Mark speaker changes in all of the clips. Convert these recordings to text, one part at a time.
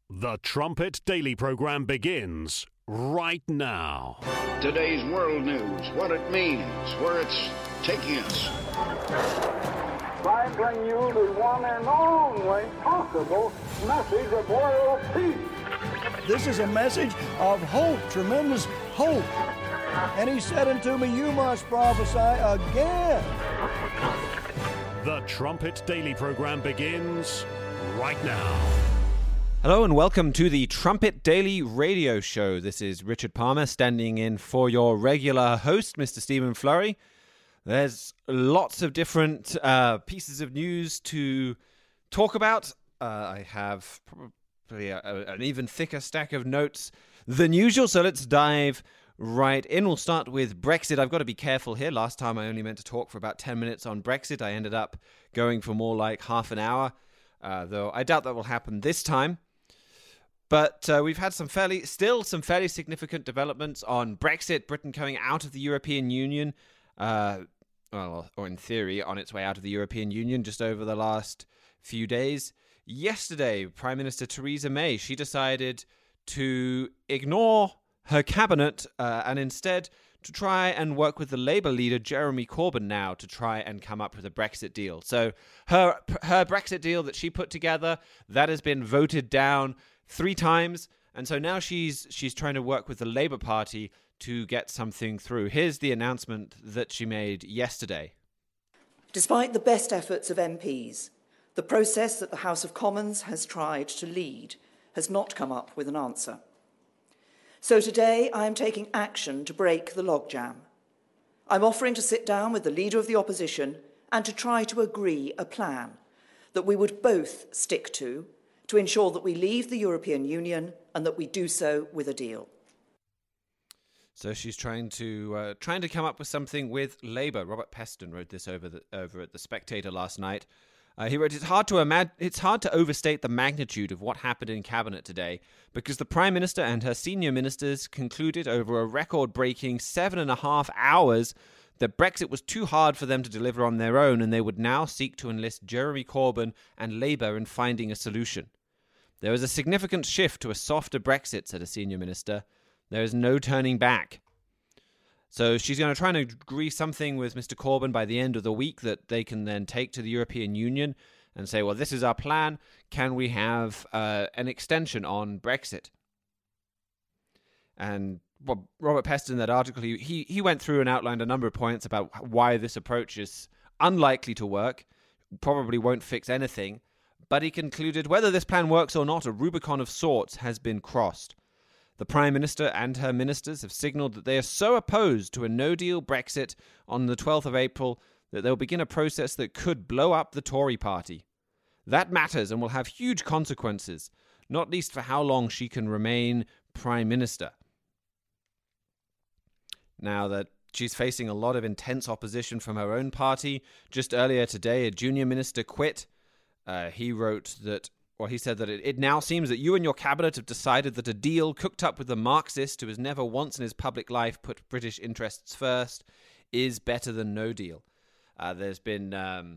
Speaker 1: The Trumpet Daily Program begins right now.
Speaker 2: Today's world news, what it means, where it's taking us.
Speaker 3: I bring you the one and only possible message of world peace.
Speaker 4: This is a message of hope, tremendous hope. And he said unto me, you must prophesy again.
Speaker 1: The Trumpet Daily Program begins right now.
Speaker 5: Hello and welcome to the Trumpet Daily Radio Show. This is Richard Palmer standing in for your regular host, Mr. Stephen Flurry. There's lots of different pieces of news to talk about. I have probably an even thicker stack of notes than usual, so let's dive right in. We'll start with Brexit. I've got to be careful here. Last time I only meant to talk for about 10 minutes on Brexit. I ended up going for more like half an hour, though I doubt that will happen this time. But we've had some fairly significant developments on Brexit, Britain coming out of the European Union, or in theory, on its way out of the European Union just over the last few days. Yesterday, Prime Minister Theresa May, she decided to ignore her cabinet and instead to try and work with the Labour leader, Jeremy Corbyn, now to try and come up with a Brexit deal. So her Brexit deal that she put together, that has been voted down 3 times, and so now she's trying to work with the Labour Party to get something through. Here's the announcement that she made yesterday.
Speaker 6: Despite the best efforts of MPs, the process that the House of Commons has tried to lead has not come up with an answer. So today I am taking action to break the logjam. I'm offering to sit down with the Leader of the Opposition and to try to agree a plan that we would both stick to ensure that we leave the European Union and that we do so with a deal.
Speaker 5: So she's trying to come up with something with Labour. Robert Peston wrote this over at The Spectator last night. He wrote, it's hard to overstate the magnitude of what happened in Cabinet today because the Prime Minister and her senior ministers concluded over a record-breaking 7.5 hours that Brexit was too hard for them to deliver on their own and they would now seek to enlist Jeremy Corbyn and Labour in finding a solution. There is a significant shift to a softer Brexit, said a senior minister. There is no turning back. So she's going to try and agree something with Mr. Corbyn by the end of the week that they can then take to the European Union and say, well, this is our plan. Can we have an extension on Brexit? And Robert Peston, in that article, he went through and outlined a number of points about why this approach is unlikely to work, probably won't fix anything. But he concluded, whether this plan works or not, a Rubicon of sorts has been crossed. The Prime Minister and her ministers have signalled that they are so opposed to a no-deal Brexit on the 12th of April that they'll begin a process that could blow up the Tory party. That matters and will have huge consequences, not least for how long she can remain Prime Minister. Now that she's facing a lot of intense opposition from her own party, just earlier today a junior minister quit. He said that it now seems that you and your cabinet have decided that a deal cooked up with the Marxist who has never once in his public life put British interests first is better than no deal. There's been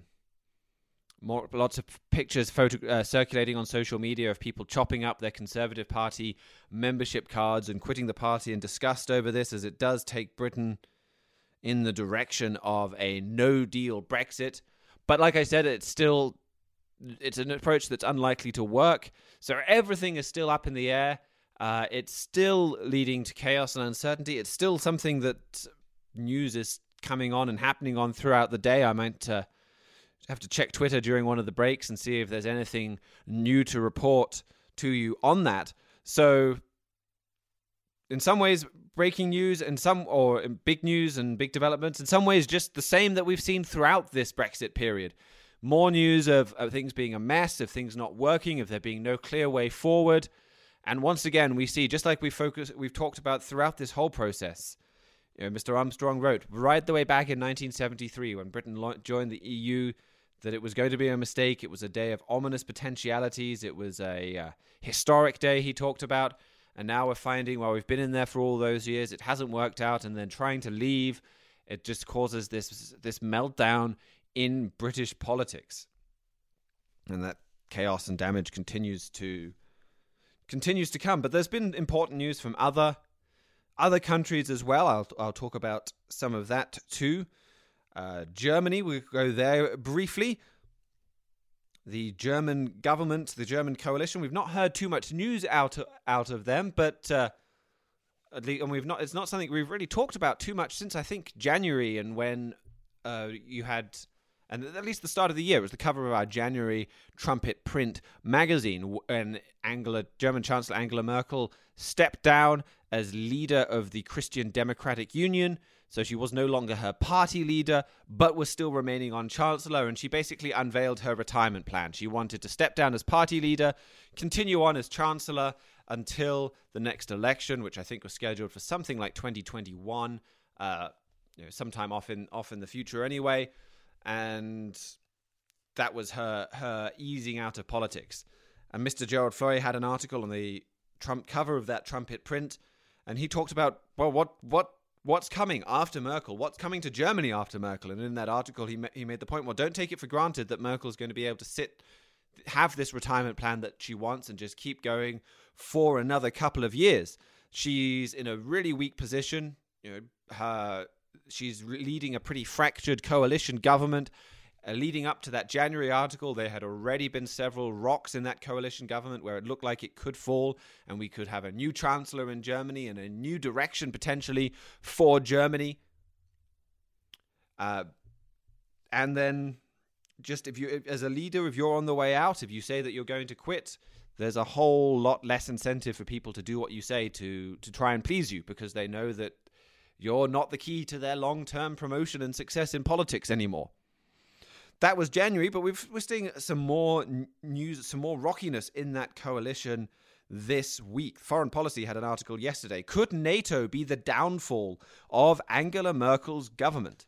Speaker 5: lots of pictures circulating on social media of people chopping up their Conservative Party membership cards and quitting the party in disgust over this, as it does take Britain in the direction of a no-deal Brexit. But like I said, it's an approach that's unlikely to work. So everything is still up in the air. It's still leading to chaos and uncertainty. It's still something that news is coming on and happening on throughout the day. I might have to check Twitter during one of the breaks and see if there's anything new to report to you on that. So in some ways, breaking news, or big news and big developments, in some ways just the same that we've seen throughout this Brexit period. More news of things being a mess, of things not working, of there being no clear way forward. And once again, we see, just like we've talked about throughout this whole process, Mr. Armstrong wrote, right the way back in 1973, when Britain joined the EU, that it was going to be a mistake. It was a day of ominous potentialities. It was a historic day, he talked about. And now we're finding, while we've been in there for all those years, it hasn't worked out. And then trying to leave, it just causes this meltdown in British politics. And that chaos and damage continues to continues to come. But there's been important news from other countries as well. I'll talk about some of that too. Germany, we'll go there briefly. The German government, the German coalition, we've not heard too much news out of them, but it's not something we've really talked about too much since I think January, and when you had, and at least the start of the year, it was the cover of our January Trumpet Print magazine, when German Chancellor Angela Merkel stepped down as leader of the Christian Democratic Union. So she was no longer her party leader, but was still remaining on Chancellor, and she basically unveiled her retirement plan. She wanted to step down as party leader, continue on as Chancellor until the next election, which I think was scheduled for something like 2021, sometime off in the future anyway. And that was her easing out of politics. And Mr. Gerald Fleury had an article on the Trump cover of that Trumpet Print, and he talked about, well, what's coming after Merkel? What's coming to Germany after Merkel? And in that article, he made the point, well, don't take it for granted that Merkel's going to be able to have this retirement plan that she wants and just keep going for another couple of years. She's in a really weak position. She's leading a pretty fractured coalition government. Leading up to that January article, there had already been several rocks in that coalition government where it looked like it could fall, and we could have a new chancellor in Germany and a new direction potentially for Germany. And then, just if you, as a leader, if you're on the way out, if you say that you're going to quit, there's a whole lot less incentive for people to do what you say to try and please you, because they know that you're not the key to their long-term promotion and success in politics anymore. That was January, but we're seeing some more news, some more rockiness in that coalition this week. Foreign Policy had an article yesterday. Could NATO be the downfall of Angela Merkel's government?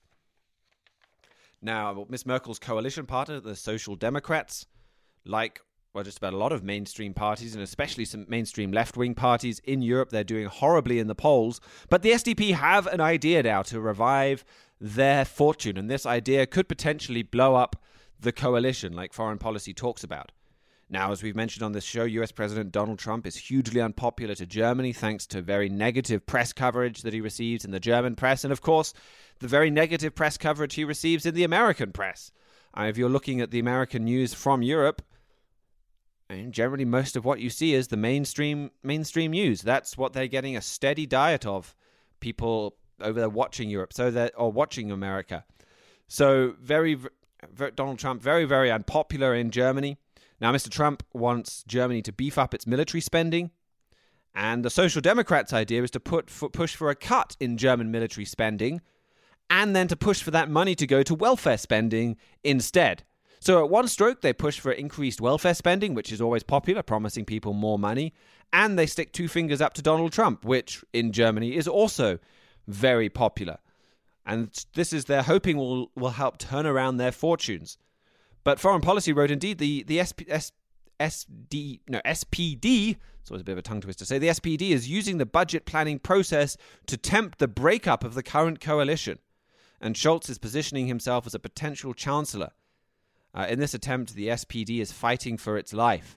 Speaker 5: Now, Miss Merkel's coalition partner, the Social Democrats, just about a lot of mainstream parties, and especially some mainstream left-wing parties in Europe, they're doing horribly in the polls. But the SDP have an idea now to revive their fortune, and this idea could potentially blow up the coalition, like Foreign Policy talks about. Now, as we've mentioned on this show, US President Donald Trump is hugely unpopular to Germany thanks to very negative press coverage that he receives in the German press, and of course, the very negative press coverage he receives in the American press. If you're looking at the American news from Europe, and generally most of what you see is the mainstream news. That's what they're getting a steady diet of, people over there watching Europe, or watching America. So Donald Trump, very, very unpopular in Germany. Now, Mr. Trump wants Germany to beef up its military spending, and the Social Democrats' idea is to push for a cut in German military spending, and then to push for that money to go to welfare spending instead. So at one stroke, they push for increased welfare spending, which is always popular, promising people more money, and they stick two fingers up to Donald Trump, which in Germany is also very popular. And this is, they're hoping will help turn around their fortunes. But Foreign Policy wrote, indeed, the SPD, it's always a bit of a tongue twister to say, the SPD is using the budget planning process to tempt the breakup of the current coalition. And Scholz is positioning himself as a potential chancellor. In this attempt, the SPD is fighting for its life.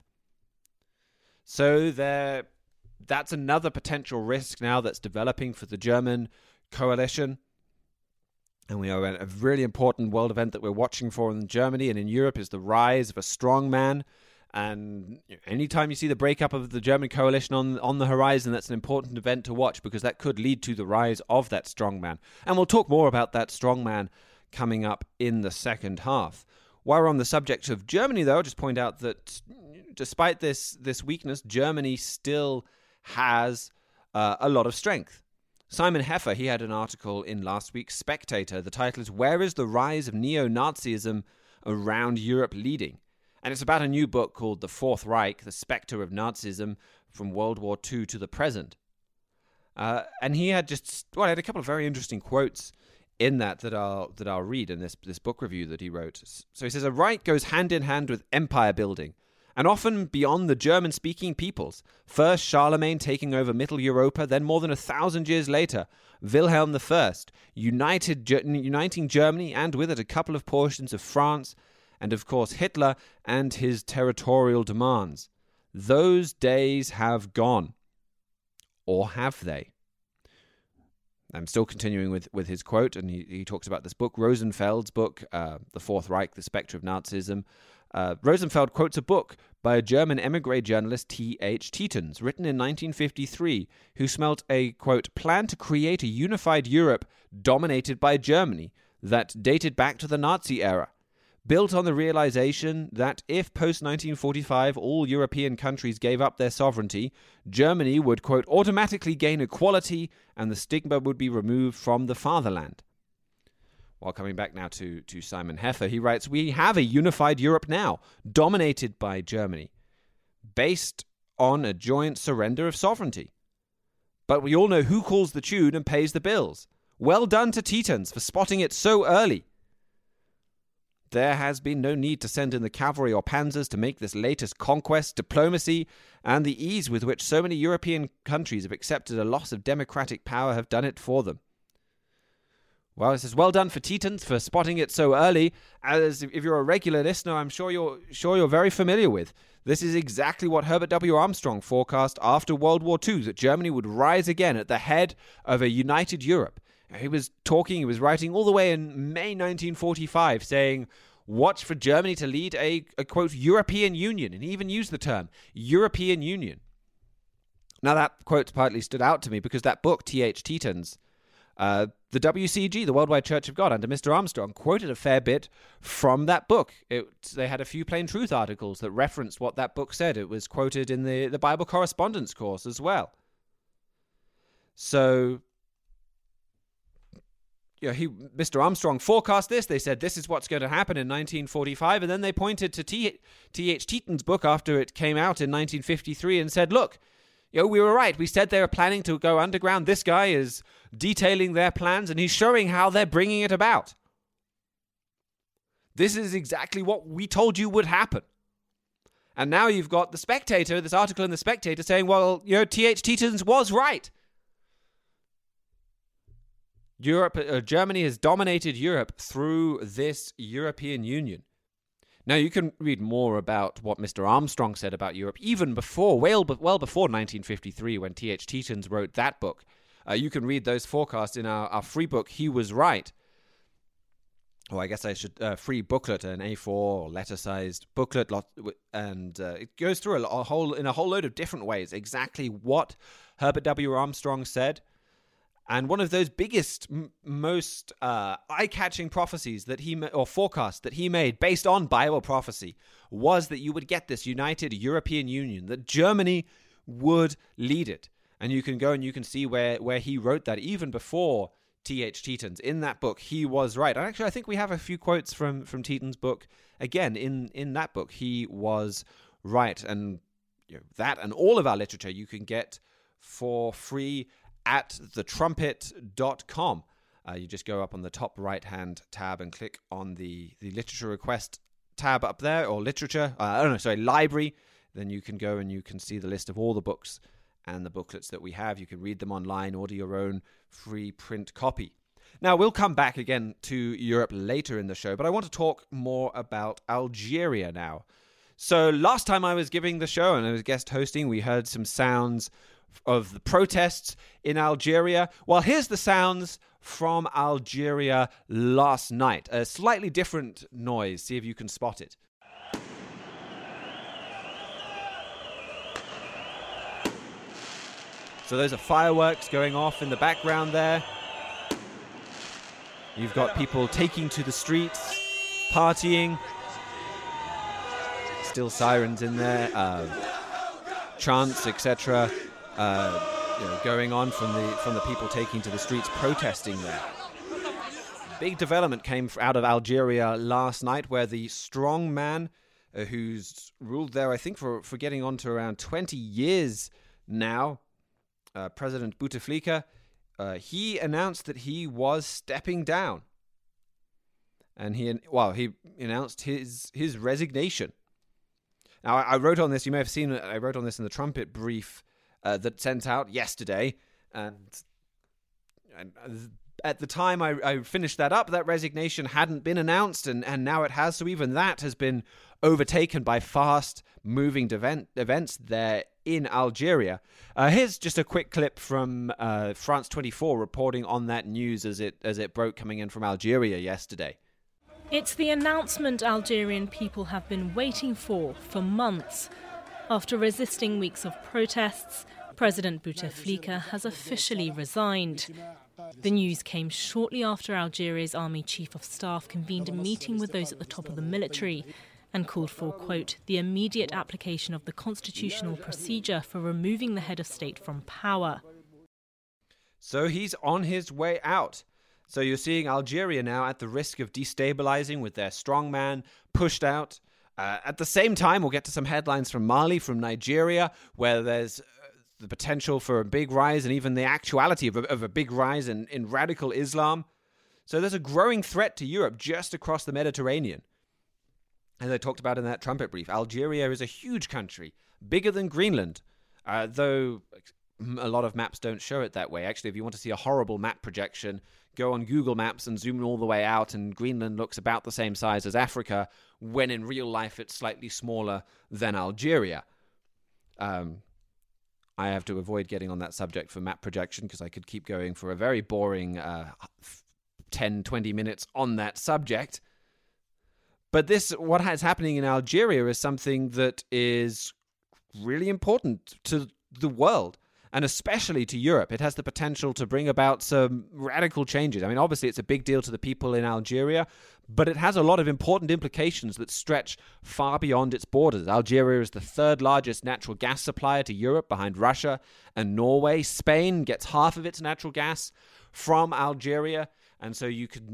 Speaker 5: So that's another potential risk now that's developing for the German coalition. And we are at a really important world event that we're watching for in Germany and in Europe is the rise of a strong man. And anytime you see the breakup of the German coalition on the horizon, that's an important event to watch, because that could lead to the rise of that strong man. And we'll talk more about that strong man coming up in the second half. While we're on the subject of Germany, though, I'll just point out that despite this weakness, Germany still has a lot of strength. Simon Heffer, he had an article in last week's Spectator. The title is "Where is the Rise of Neo-Nazism Around Europe Leading?" And it's about a new book called The Fourth Reich, The Spectre of Nazism from World War II to the Present. And he had had a couple of very interesting quotes in that I'll read in this book review that he wrote. So he says, "A Reich goes hand in hand with empire building, and often beyond the German-speaking peoples. First Charlemagne taking over Middle Europa, then more than 1,000 years later, Wilhelm I, uniting Germany and with it a couple of portions of France, and of course Hitler and his territorial demands. Those days have gone. Or have they? I'm still continuing with his quote, and he talks about this book, Rosenfeld's book, The Fourth Reich, The Spectre of Nazism. Rosenfeld quotes a book by a German emigre journalist, T.H. Tietgens, written in 1953, who smelt a, quote, plan to create a unified Europe dominated by Germany that dated back to the Nazi era, built on the realization that if post-1945 all European countries gave up their sovereignty, Germany would, quote, automatically gain equality and the stigma would be removed from the fatherland. While coming back now to Simon Heffer, he writes, we have a unified Europe now, dominated by Germany, based on a joint surrender of sovereignty. But we all know who calls the tune and pays the bills. Well done to Tietgens for spotting it so early. There has been no need to send in the cavalry or panzers to make this latest conquest, diplomacy, and the ease with which so many European countries have accepted a loss of democratic power have done it for them. Well, it says, well done for Tietgens for spotting it so early, as if you're a regular listener, I'm sure you're very familiar with. This is exactly what Herbert W. Armstrong forecast after World War II, that Germany would rise again at the head of a united Europe. He was writing all the way in May 1945, saying, watch for Germany to lead a quote, European Union, and he even used the term, European Union. Now that quote partly stood out to me because that book, T.H. Tietgens, the WCG, the Worldwide Church of God, under Mr. Armstrong, quoted a fair bit from that book. They had a few Plain Truth articles that referenced what that book said. It was quoted in the Bible correspondence course as well. So, Mr. Armstrong forecast this. They said this is what's going to happen in 1945, and then they pointed to T.H. Tietgens' book after it came out in 1953 and said, look, we were right. We said they were planning to go underground. This guy is detailing their plans, and he's showing how they're bringing it about. This is exactly what we told you would happen. And now you've got The Spectator, this article in The Spectator saying, well, T.H. Tietgens was right. Germany has dominated Europe through this European Union. Now, you can read more about what Mr. Armstrong said about Europe even before, well before 1953, when T.H. Tietgens wrote that book. You can read those forecasts in our free book, He Was Right. Oh, I guess I should, free booklet, an A4 or letter-sized booklet, and it goes through a whole load of different ways exactly what Herbert W. Armstrong said. And one of those biggest, most eye-catching prophecies that forecasts that he made based on Bible prophecy was that you would get this united European Union, that Germany would lead it. And you can go and you can see where he wrote that even before T.H. Tietgens. In that book, he was right. And actually, I think we have a few quotes from Tietgens' book. Again, in that book, he was right. And that and all of our literature you can get for free at thetrumpet.com. You just go up on the top right-hand tab and click on the literature request tab up there, or literature, library. Then you can go and you can see the list of all the books and the booklets that we have. You can read them online, order your own free print copy. Now, we'll come back again to Europe later in the show, but I want to talk more about Algeria now. So last time I was giving the show and I was guest hosting, we heard some sounds of the protests in Algeria. Well, here's the sounds from Algeria last night. A slightly different noise. See if you can spot it. So those are fireworks going off in the background there. You've got people taking to the streets, partying. Still sirens in there, chants, etc. Going on from the people taking to the streets protesting there. Big development came out of Algeria last night, where the strong man who's ruled there, I think, for getting on to around 20 years now, President Bouteflika, he announced that he was stepping down. And he announced his resignation. Now, I wrote on this, you may have seen it, I wrote on this in the Trumpet brief that sent out yesterday, and at the time I finished that up, that resignation hadn't been announced, and now it has. So even that has been overtaken by fast-moving events there in Algeria. Here's just a quick clip from France 24 reporting on that news as it broke coming in from Algeria yesterday.
Speaker 7: It's the announcement Algerian people have been waiting for months. After resisting weeks of protests, President Bouteflika has officially resigned. The news came shortly after Algeria's army chief of staff convened a meeting with those at the top of the military and called for, quote, the immediate application of the constitutional procedure for removing the head of state from power.
Speaker 5: So he's on his way out. So you're seeing Algeria now at the risk of destabilizing with their strongman pushed out. At the same time, we'll get to some headlines from Mali, from Nigeria, where there's the potential for a big rise and even the actuality of a big rise in radical Islam. So there's a growing threat to Europe just across the Mediterranean. As I talked about in that trumpet brief, Algeria is a huge country, bigger than Greenland, though a lot of maps don't show it that way. Actually, if you want to see a horrible map projection, go on Google Maps and zoom all the way out, and Greenland looks about the same size as Africa, when in real life it's slightly smaller than Algeria. I have to avoid getting on that subject for map projection because I could keep going for a very boring 10, 20 minutes on that subject. But what is happening in Algeria is something that is really important to the world, and especially to Europe. It has the potential to bring about some radical changes. I mean, obviously, it's a big deal to the people in Algeria, but it has a lot of important implications that stretch far beyond its borders. Algeria is the third largest natural gas supplier to Europe, behind Russia and Norway. Spain gets half of its natural gas from Algeria, and so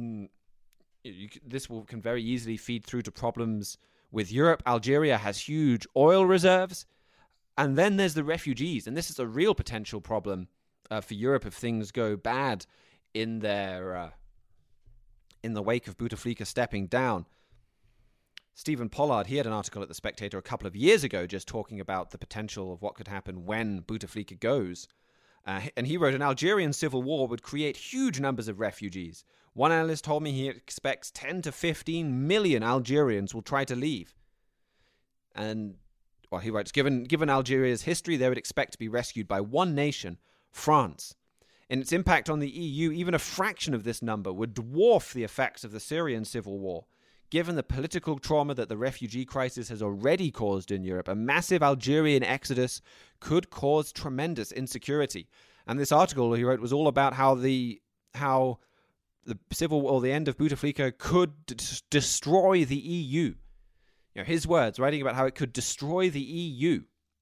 Speaker 5: this can very easily feed through to problems with Europe. Algeria has huge oil reserves. And then there's the refugees. And this is a real potential problem for Europe if things go bad in the wake of Bouteflika stepping down. Stephen Pollard, he had an article at The Spectator a couple of years ago just talking about the potential of what could happen when Bouteflika goes. And he wrote, an Algerian civil war would create huge numbers of refugees. One analyst told me he expects 10 to 15 million Algerians will try to leave. And, well, he writes, given Algeria's history, they would expect to be rescued by one nation, France. In its impact on the EU, even a fraction of this number would dwarf the effects of the Syrian civil war. Given the political trauma that the refugee crisis has already caused in Europe, a massive Algerian exodus could cause tremendous insecurity. And this article he wrote was all about how the civil or the end of Bouteflika could destroy the EU. You know, his words, writing about how it could destroy the EU.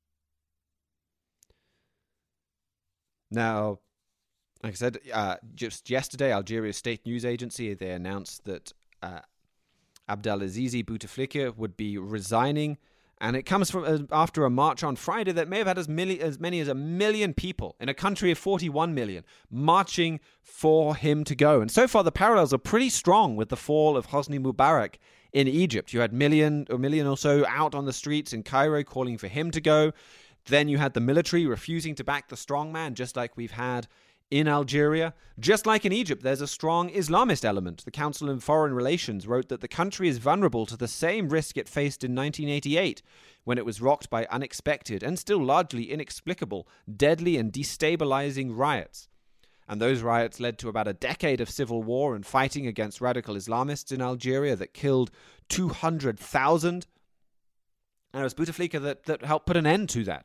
Speaker 5: Now, like I said, just yesterday, Algeria's state news agency, they announced that Abdelaziz Bouteflika would be resigning, and it comes from after a march on Friday that may have had as many as 1 million people in a country of 41 million marching for him to go. And so far, the parallels are pretty strong with the fall of Hosni Mubarak in Egypt. You had a million or so out on the streets in Cairo calling for him to go. Then you had the military refusing to back the strongman, just like we've had in Algeria. Just like in Egypt, there's a strong Islamist element. The Council on Foreign Relations wrote that the country is vulnerable to the same risk it faced in 1988, when it was rocked by unexpected and still largely inexplicable, deadly and destabilizing riots. And those riots led to about a decade of civil war and fighting against radical Islamists in Algeria that killed 200,000. And it was Bouteflika that helped put an end to that.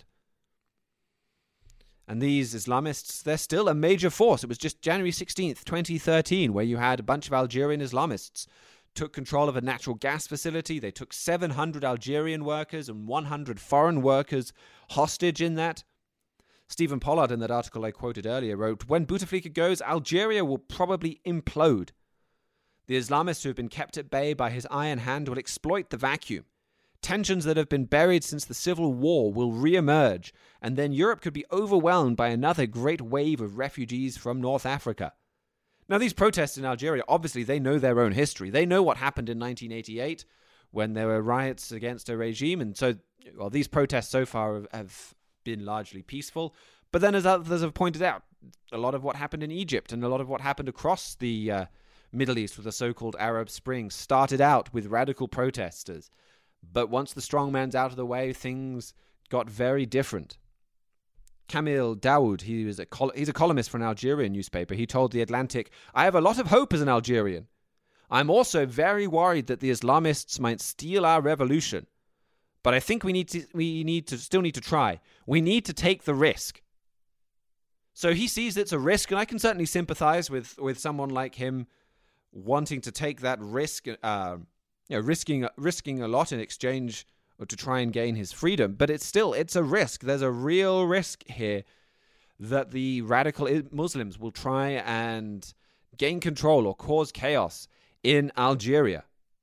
Speaker 5: And these Islamists, they're still a major force. It was just January 16th, 2013, where you had a bunch of Algerian Islamists took control of a natural gas facility. They took 700 Algerian workers and 100 foreign workers hostage in that. Stephen Pollard, in that article I quoted earlier, wrote, when Bouteflika goes, Algeria will probably implode. The Islamists who have been kept at bay by his iron hand will exploit the vacuum. Tensions that have been buried since the civil war will re-emerge, and then Europe could be overwhelmed by another great wave of refugees from North Africa. Now, these protests in Algeria, obviously, they know their own history. They know what happened in 1988 when there were riots against a regime, and so, well, these protests so far have been largely peaceful. But then, as others have pointed out, a lot of what happened in Egypt and a lot of what happened across the Middle East with the so-called Arab Spring started out with radical protesters. But once the strongman's out of the way, things got very different. Kamil Daoud, he's a columnist for an Algerian newspaper. He told The Atlantic, "I have a lot of hope as an Algerian. I'm also very worried that the Islamists might steal our revolution. But I think we still need to try. We need to take the risk." So he sees it's a risk, and I can certainly sympathize with someone like him wanting to take that risk, risking a lot in exchange or to try and gain his freedom. But it's a risk. There's a real risk here that the radical Muslims will try and gain control or cause chaos in Algeria.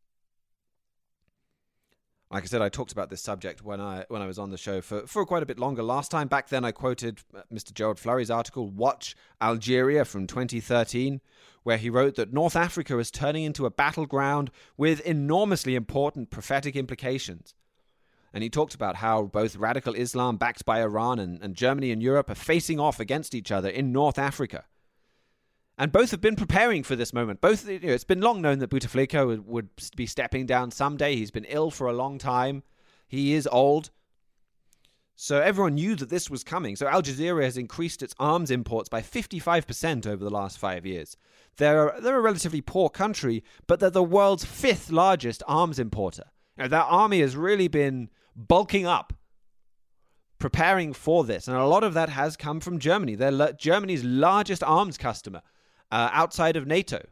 Speaker 5: Like I said, I talked about this subject when I was on the show for quite a bit longer last time. Back then, I quoted Mr. Gerald Flurry's article, Watch Algeria, from 2013, where he wrote that North Africa is turning into a battleground with enormously important prophetic implications. And he talked about how both radical Islam, backed by Iran, and Germany and Europe are facing off against each other in North Africa. And both have been preparing for this moment. It's been long known that Bouteflika would be stepping down someday. He's been ill for a long time. He is old. So everyone knew that this was coming. So Algeria has increased its arms imports by 55% over the last 5 years. They're a relatively poor country, but they're the world's 5th largest arms importer. Their army has really been bulking up, preparing for this. And a lot of that has come from Germany. They're Germany's largest arms customer. Outside of NATO.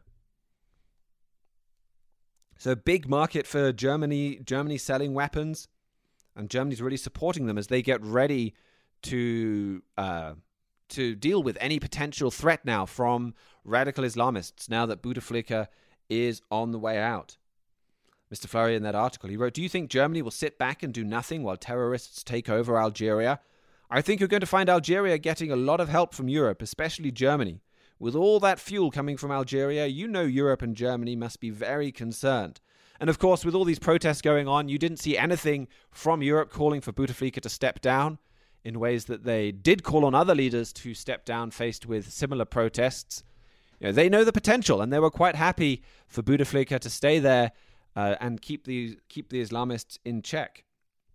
Speaker 5: So big market for Germany selling weapons, and Germany's really supporting them as they get ready to deal with any potential threat now from radical Islamists, now that Bouteflika is on the way out. Mr. Flurry, in that article, he wrote, "Do you think Germany will sit back and do nothing while terrorists take over Algeria? I think you're going to find Algeria getting a lot of help from Europe, especially Germany. With all that fuel coming from Algeria, you know Europe and Germany must be very concerned." And of course, with all these protests going on, you didn't see anything from Europe calling for Bouteflika to step down in ways that they did call on other leaders to step down faced with similar protests. They know the potential, and they were quite happy for Bouteflika to stay there and keep the Islamists in check.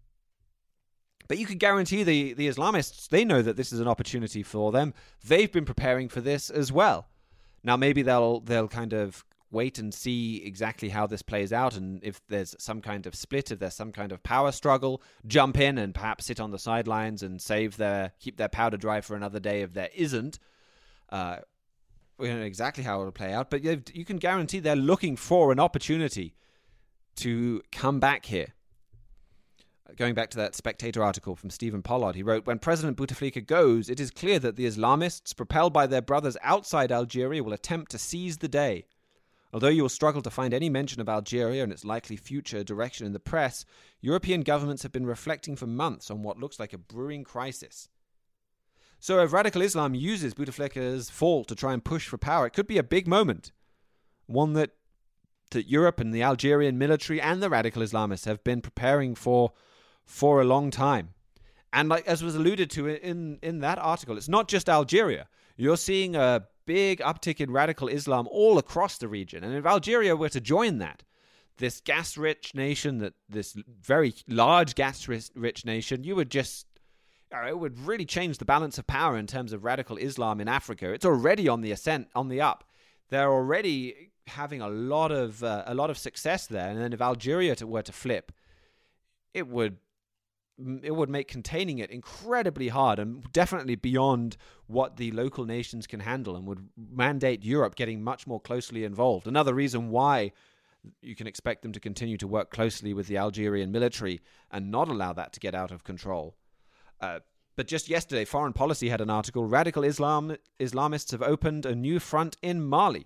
Speaker 5: But you can guarantee the Islamists, they know that this is an opportunity for them. They've been preparing for this as well. Now, maybe they'll kind of wait and see exactly how this plays out, and if there's some kind of split, if there's some kind of power struggle, jump in and perhaps sit on the sidelines and keep their powder dry for another day if there isn't. We don't know exactly how it'll play out, but you can guarantee they're looking for an opportunity to come back here. Going back to that Spectator article from Stephen Pollard, he wrote, "When President Bouteflika goes, it is clear that the Islamists, propelled by their brothers outside Algeria, will attempt to seize the day. Although you will struggle to find any mention of Algeria and its likely future direction in the press, European governments have been reflecting for months on what looks like a brewing crisis." So if radical Islam uses Bouteflika's fall to try and push for power, it could be a big moment. One that Europe and the Algerian military and the radical Islamists have been preparing for a long time. And as was alluded to in that article, it's not just Algeria. You're seeing a big uptick in radical Islam all across the region. And if Algeria were to join this gas-rich nation, this very large gas-rich nation, it would really change the balance of power in terms of radical Islam in Africa. It's already on the ascent, on the up. They're already having a lot of success there. And then if Algeria were to flip, it would make containing it incredibly hard and definitely beyond what the local nations can handle, and would mandate Europe getting much more closely involved. Another reason why you can expect them to continue to work closely with the Algerian military and not allow that to get out of control. But just yesterday, Foreign Policy had an article, "Radical Islamists have opened a new front in Mali."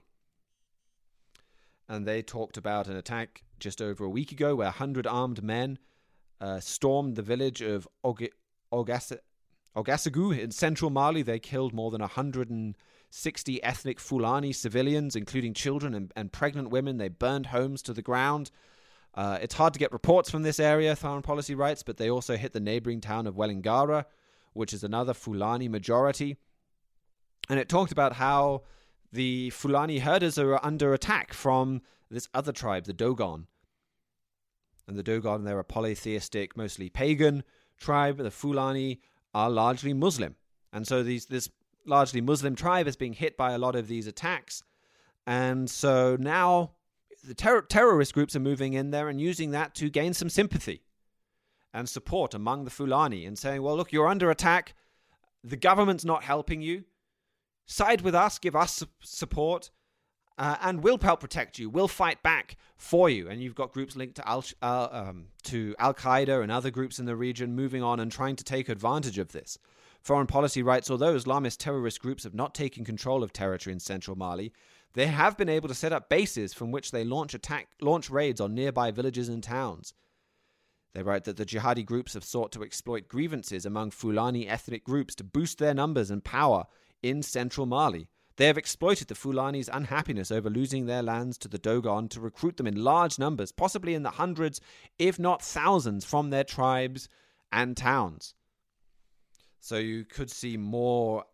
Speaker 5: And they talked about an attack just over a week ago where 100 armed men stormed the village of Ouagassogou in central Mali. They killed more than 160 ethnic Fulani civilians, including children and pregnant women. They burned homes to the ground. It's hard to get reports from this area, Foreign Policy writes, but they also hit the neighboring town of Wellingara, which is another Fulani majority. And it talked about how the Fulani herders are under attack from this other tribe, the Dogon. And the Dogon, they're a polytheistic, mostly pagan tribe. The Fulani are largely Muslim. And so this largely Muslim tribe is being hit by a lot of these attacks. And so now the terrorist groups are moving in there and using that to gain some sympathy and support among the Fulani and saying, well, look, you're under attack. The government's not helping you. Side with us, give us support, and we'll help protect you. We'll fight back for you. And you've got groups linked to Al-Qaeda and other groups in the region moving on and trying to take advantage of this. Foreign Policy writes, although Islamist terrorist groups have not taken control of territory in central Mali, they have been able to set up bases from which they launch raids on nearby villages and towns. They write that the jihadi groups have sought to exploit grievances among Fulani ethnic groups to boost their numbers and power in central Mali. They have exploited the Fulani's unhappiness over losing their lands to the Dogon to recruit them in large numbers, possibly in the hundreds, if not thousands, from their tribes and towns. So you could see more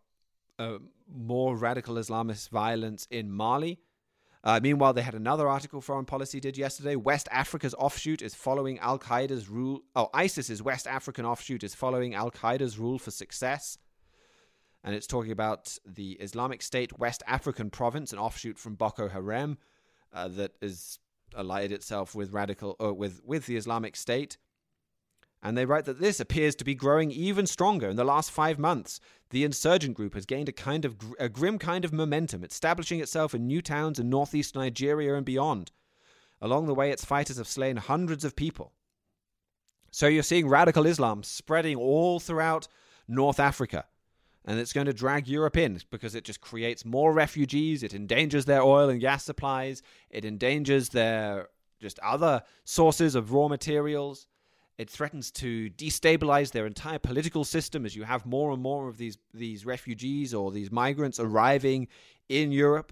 Speaker 5: radical Islamist violence in Mali. Meanwhile, they had another article Foreign Policy did yesterday. West Africa's offshoot is following Al-Qaeda's rule. ISIS's West African offshoot is following Al-Qaeda's rule for success. And it's talking about the Islamic State West African province, an offshoot from Boko Haram that is allied itself with with the Islamic State. And they write that this appears to be growing even stronger. In the last 5 months, the insurgent group has gained a grim kind of momentum, establishing itself in new towns in northeast Nigeria and beyond. Along the way, its fighters have slain hundreds of people. So you're seeing radical Islam spreading all throughout North Africa. And it's going to drag Europe in because it just creates more refugees. It endangers their oil and gas supplies. It endangers their just other sources of raw materials. It threatens to destabilize their entire political system as you have more and more of these refugees or these migrants arriving in Europe.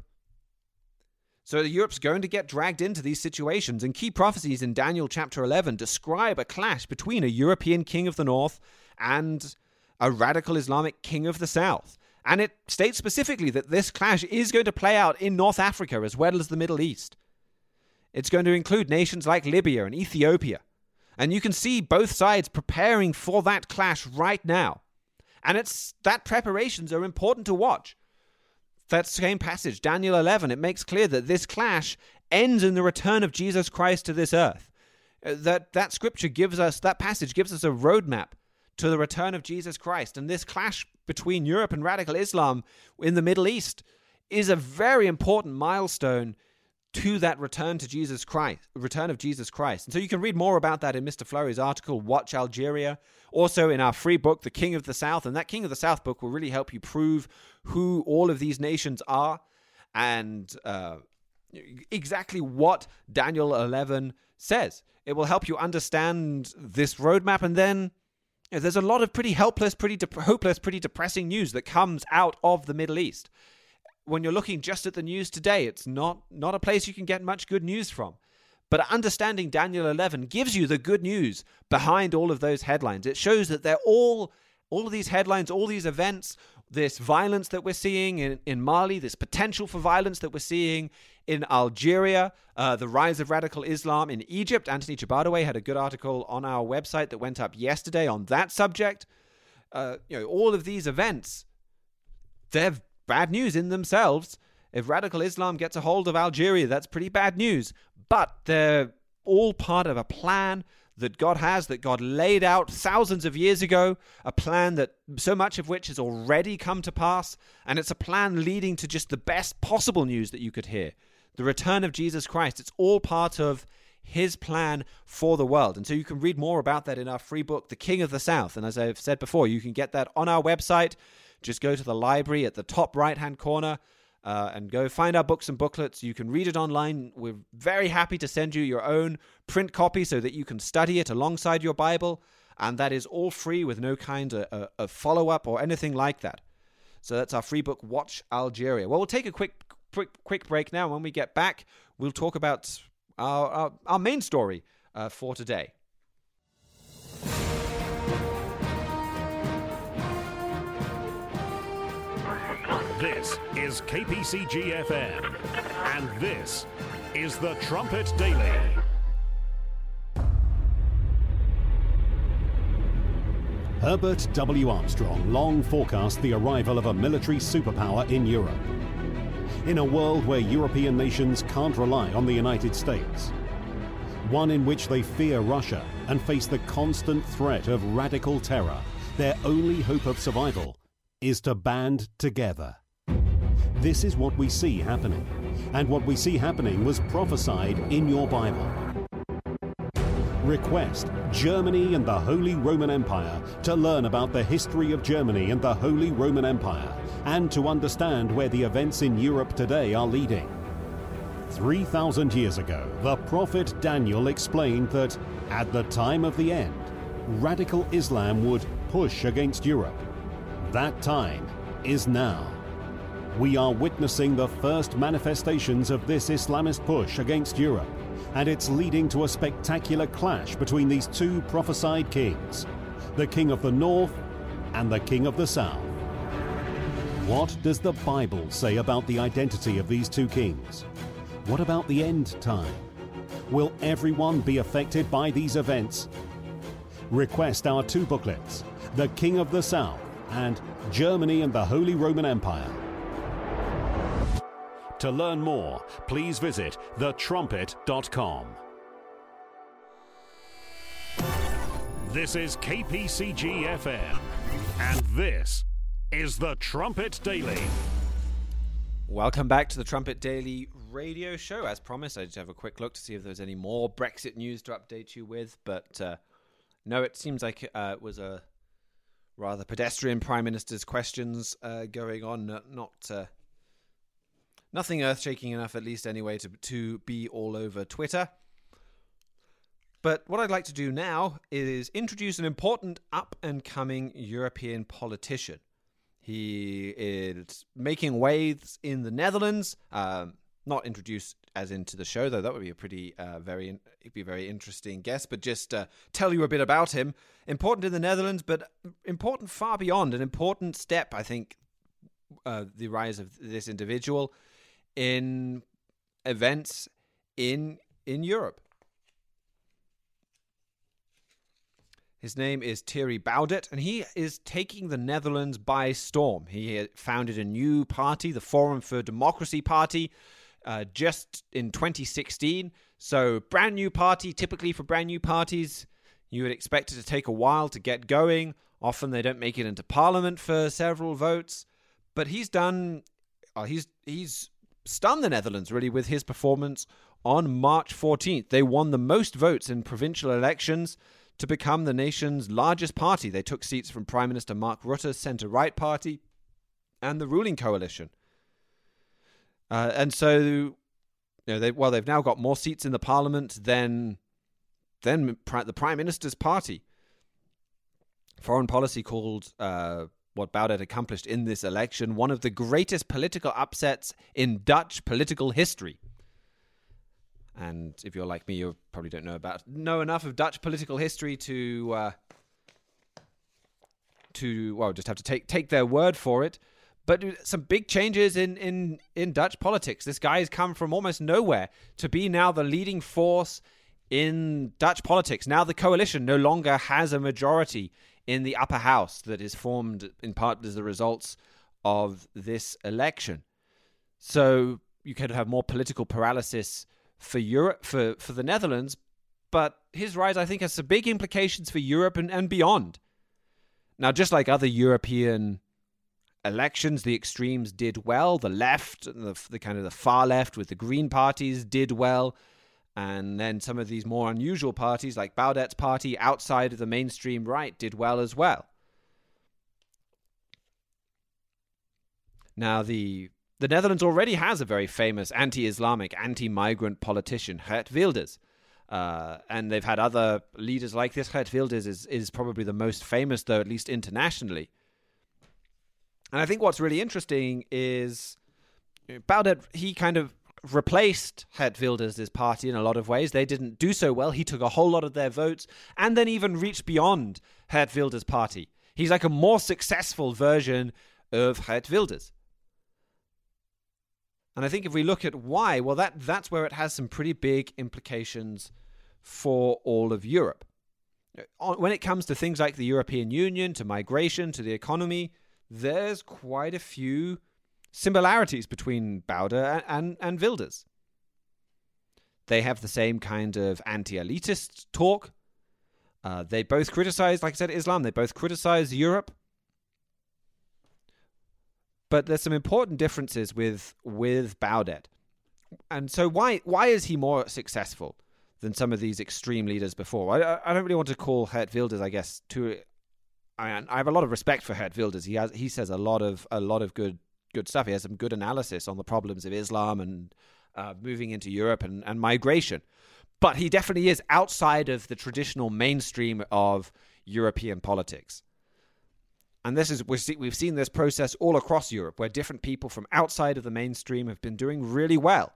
Speaker 5: So Europe's going to get dragged into these situations. And key prophecies in Daniel chapter 11 describe a clash between a European king of the north and a radical Islamic king of the south. And it states specifically that this clash is going to play out in North Africa as well as the Middle East. It's going to include nations like Libya and Ethiopia. And you can see both sides preparing for that clash right now. And that preparations are important to watch. That same passage, Daniel 11, it makes clear that this clash ends in the return of Jesus Christ to this earth. That passage gives us a roadmap to the return of Jesus Christ. And this clash between Europe and radical Islam in the Middle East is a very important milestone to that return of Jesus Christ. And so you can read more about that in Mr. Flurry's article, Watch Algeria. Also in our free book, The King of the South. And that King of the South book will really help you prove who all of these nations are and exactly what Daniel 11 says. It will help you understand this roadmap. And then there's a lot of pretty hopeless, pretty depressing news that comes out of the Middle East. When you're looking just at the news today, it's not a place you can get much good news from. But understanding Daniel 11 gives you the good news behind all of those headlines. It shows that they're all of these headlines, all these events, this violence that we're seeing in Mali, this potential for violence that we're seeing in Algeria, the rise of radical Islam in Egypt. Anthony Chabadaway had a good article on our website that went up yesterday on that subject. All of these events, they're bad news in themselves. If radical Islam gets a hold of Algeria, that's pretty bad news. But they're all part of a plan that God has, that God laid out thousands of years ago, a plan that so much of which has already come to pass, and it's a plan leading to just the best possible news that you could hear. The return of Jesus Christ. It's all part of his plan for the world. And so you can read more about that in our free book, The King of the South. And as I've said before, you can get that on our website. Just go to the library at the top right-hand corner and go find our books and booklets. You can read it online. We're very happy to send you your own print copy so that you can study it alongside your Bible. And that is all free with no kind of follow-up or anything like that. So that's our free book, Watch Algeria. Well, we'll take a quick break now. When we get back, we'll talk about our main story for today.
Speaker 1: This is KPCG FM, and this is the Trumpet Daily.
Speaker 8: Herbert W. Armstrong long forecast the arrival of a military superpower in Europe. In a world where European nations can't rely on the United States, one in which they fear Russia and face the constant threat of radical terror, their only hope of survival is to band together. This is what we see happening, and what we see happening was prophesied in your Bible. Request Germany and the Holy Roman Empire to learn about the history of Germany and the Holy Roman Empire, and to understand where the events in Europe today are leading. 3,000 years ago, the prophet Daniel explained that at the time of the end, radical Islam would push against Europe. That time is now. We are witnessing the first manifestations of this Islamist push against Europe, and it's leading to a spectacular clash between these two prophesied kings, the King of the North and the King of the South. What does the Bible say about the identity of these two kings? What about the end time? Will everyone be affected by these events? Request our two booklets, The King of the South and Germany and the Holy Roman Empire.
Speaker 1: To learn more, please visit thetrumpet.com. This is KPCG FM, and this is the Trumpet Daily.
Speaker 5: Welcome back to the Trumpet Daily radio show. As promised, I just have a quick look to see if there's any more Brexit news to update you with, but no, it seems like it was a rather pedestrian Prime Minister's questions going on, nothing earth-shaking enough, at least anyway, to be all over Twitter. But what I'd like to do now is introduce an important up-and-coming European politician. He is making waves in the Netherlands. Not introduced as into the show, though that would be a pretty very interesting guest. But just tell you a bit about him. Important in the Netherlands, but important far beyond. An important step, I think, the rise of this individual in events in Europe. His name is Thierry Baudet, and he is taking the Netherlands by storm. He founded a new party, the Forum for Democracy Party, just in 2016. So brand new party. Typically for brand new parties, you would expect it to take a while to get going. Often they don't make it into parliament for several votes. But he's stunned the Netherlands, really, with his performance on March 14th. They won the most votes in provincial elections to become the nation's largest party. They took seats from Prime Minister Mark Rutte's centre-right party and the ruling coalition. And so, they've now got more seats in the parliament than the Prime Minister's party. Foreign policy called what Baudet accomplished in this election one of the greatest political upsets in Dutch political history. And if you're like me, you probably don't know enough of Dutch political history to just have to take their word for it. But some big changes in Dutch politics. This guy has come from almost nowhere to be now the leading force in Dutch politics. Now the coalition no longer has a majority in the upper house that is formed in part as the results of this election. So you could have more political paralysis for Europe, for the Netherlands, but his rise, I think, has some big implications for Europe and beyond. Now, just like other European elections, the extremes did well. The left, the kind of the far left with the Green parties did well. And then some of these more unusual parties, like Baudet's party, outside of the mainstream right, did well as well. Now, the Netherlands already has a very famous anti-Islamic, anti-migrant politician, Geert Wilders. And they've had other leaders like this. Geert Wilders is probably the most famous, though, at least internationally. And I think what's really interesting is Baudet, he kind of replaced Geert Wilders' party in a lot of ways. They didn't do so well. He took a whole lot of their votes and then even reached beyond Geert Wilders' party. He's like a more successful version of Geert Wilders. And I think if we look at why, well, that's where it has some pretty big implications for all of Europe. When it comes to things like the European Union, to migration, to the economy, there's quite a few similarities between Baudet and Wilders. They have the same kind of anti-elitist talk. They both criticize, like I said, Islam. They both criticize Europe. But there's some important differences with Baudet. And so why is he more successful than some of these extreme leaders before? I don't really want to call Geert Wilders, I guess, I have a lot of respect for Geert Wilders. He says a lot of good stuff. He has some good analysis on the problems of Islam and moving into Europe and migration. But he definitely is outside of the traditional mainstream of European politics. And we've seen this process all across Europe, where different people from outside of the mainstream have been doing really well.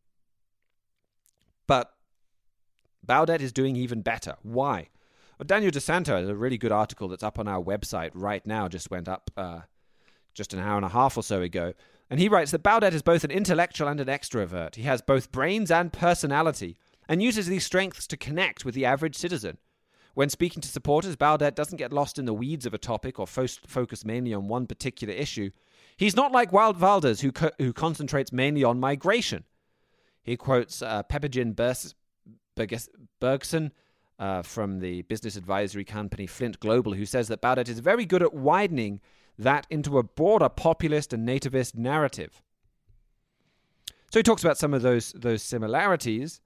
Speaker 5: But Baudet is doing even better. Why? Well, Daniel DeSanto has a really good article that's up on our website right now, just went up just an hour and a half or so ago. And he writes that Baudet is both an intellectual and an extrovert. He has both brains and personality and uses these strengths to connect with the average citizen. When speaking to supporters, Baudet doesn't get lost in the weeds of a topic or focus mainly on one particular issue. He's not like Wilders, who concentrates mainly on migration. He quotes Pepijin Bergson from the business advisory company Flint Global, who says that Baudet is very good at widening that into a broader populist and nativist narrative. So he talks about some of those similarities.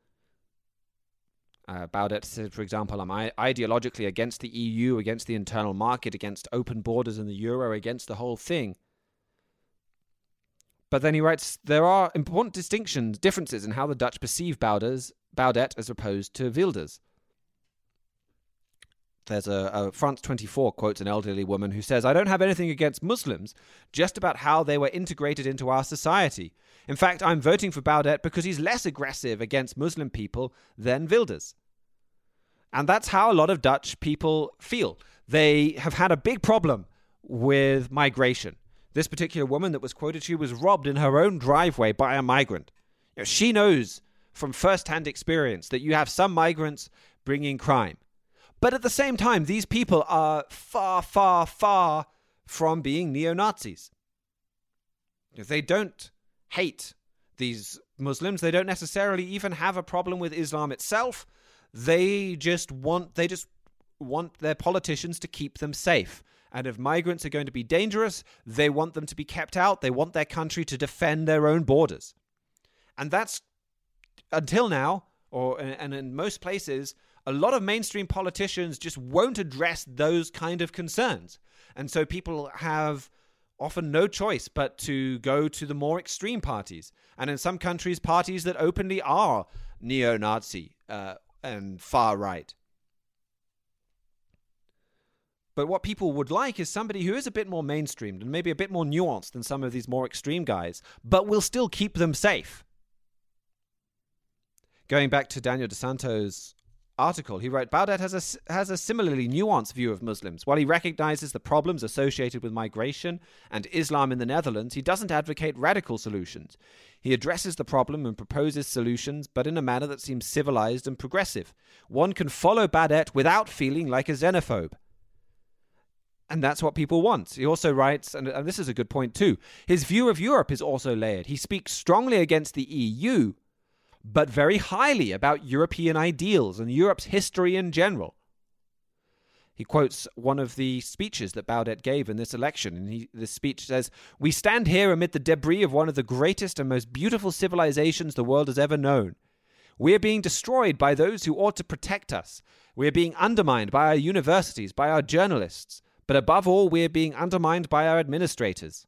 Speaker 5: Baudet said, for example, I'm ideologically against the EU, against the internal market, against open borders and the euro, against the whole thing. But then he writes, there are important differences in how the Dutch perceive Baudet as opposed to Wilders. There's a France 24 quotes an elderly woman who says, I don't have anything against Muslims, just about how they were integrated into our society. In fact, I'm voting for Baudet because he's less aggressive against Muslim people than Wilders. And that's how a lot of Dutch people feel. They have had a big problem with migration. This particular woman that was quoted, she was robbed in her own driveway by a migrant. You know, she knows from first-hand experience that you have some migrants bringing crime. But at the same time, these people are far, far, far from being neo-Nazis. They don't hate these Muslims. They don't necessarily even have a problem with Islam itself. They just want their politicians to keep them safe. And if migrants are going to be dangerous, they want them to be kept out. They want their country to defend their own borders. And that's, until now, and in most places, a lot of mainstream politicians just won't address those kind of concerns. And so people have often no choice but to go to the more extreme parties. And in some countries, parties that openly are neo-Nazi and far-right. But what people would like is somebody who is a bit more mainstreamed and maybe a bit more nuanced than some of these more extreme guys, but will still keep them safe. Going back to Daniel DeSanto's article, he wrote, Baudet has a similarly nuanced view of Muslims. While he recognizes the problems associated with migration and Islam in the Netherlands, he doesn't advocate radical solutions. He addresses the problem and proposes solutions, but in a manner that seems civilized and progressive. One can follow Baudet without feeling like a xenophobe. And that's what people want. He also writes, and this is a good point too, his view of Europe is also layered. He speaks strongly against the EU, but very highly about European ideals and Europe's history in general. He quotes one of the speeches that Baudet gave in this election, and this speech says, "We stand here amid the debris of one of the greatest and most beautiful civilizations the world has ever known. We are being destroyed by those who ought to protect us. We are being undermined by our universities, by our journalists. But above all, we are being undermined by our administrators."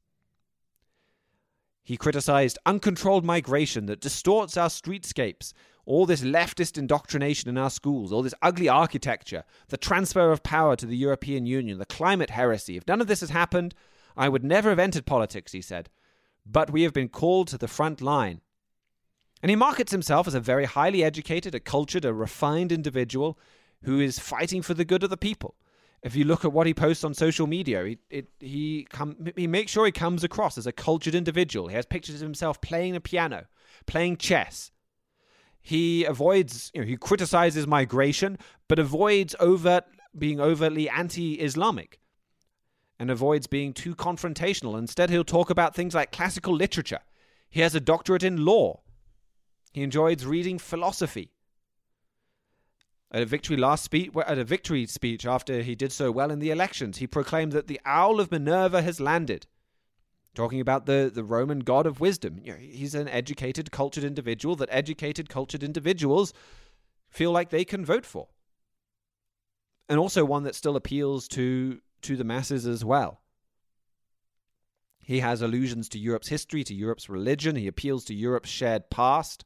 Speaker 5: He criticized uncontrolled migration that distorts our streetscapes, all this leftist indoctrination in our schools, all this ugly architecture, the transfer of power to the European Union, the climate heresy. If none of this has happened, I would never have entered politics, he said. But we have been called to the front line. And he markets himself as a very highly educated, a cultured, a refined individual who is fighting for the good of the people. If you look at what he posts on social media, he makes sure he comes across as a cultured individual. He has pictures of himself playing the piano, playing chess. He avoids, he criticizes migration, but avoids being overtly anti-Islamic and avoids being too confrontational. Instead, he'll talk about things like classical literature. He has a doctorate in law. He enjoys reading philosophy. At a victory speech after he did so well in the elections, he proclaimed that the owl of Minerva has landed, talking about the Roman god of wisdom. He's an educated, cultured individual that educated, cultured individuals feel like they can vote for. And also one that still appeals to the masses as well. He has allusions to Europe's history, to Europe's religion. He appeals to Europe's shared past.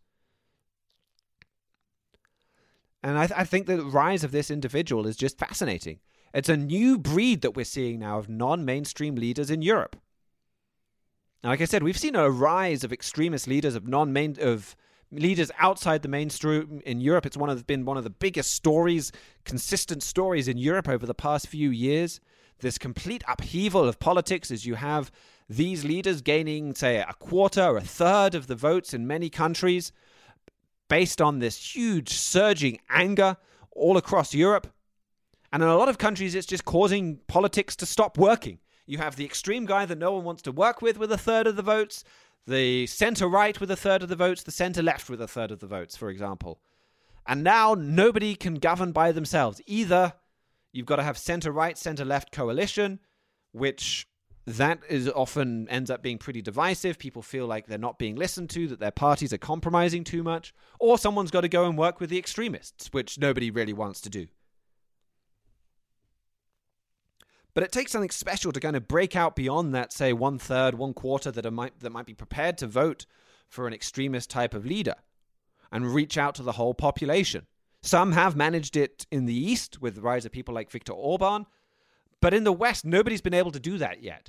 Speaker 5: And I think the rise of this individual is just fascinating. It's a new breed that we're seeing now of non-mainstream leaders in Europe. And like I said, we've seen a rise of extremist leaders, of leaders outside the mainstream in Europe. It's been one of the biggest stories, consistent stories in Europe over the past few years. This complete upheaval of politics as you have these leaders gaining, say, a quarter or a third of the votes in many countries, based on this huge surging anger all across Europe. And in a lot of countries, it's just causing politics to stop working. You have the extreme guy that no one wants to work with a third of the votes, the center-right with a third of the votes, the center-left with a third of the votes, for example. And now nobody can govern by themselves. Either you've got to have center-right, center-left coalition, which that is often ends up being pretty divisive. People feel like they're not being listened to, that their parties are compromising too much. Or someone's got to go and work with the extremists, which nobody really wants to do. But it takes something special to kind of break out beyond that, say, 1/3, 1/4 that might be prepared to vote for an extremist type of leader and reach out to the whole population. Some have managed it in the East with the rise of people like Viktor Orban, but in the West, nobody's been able to do that yet.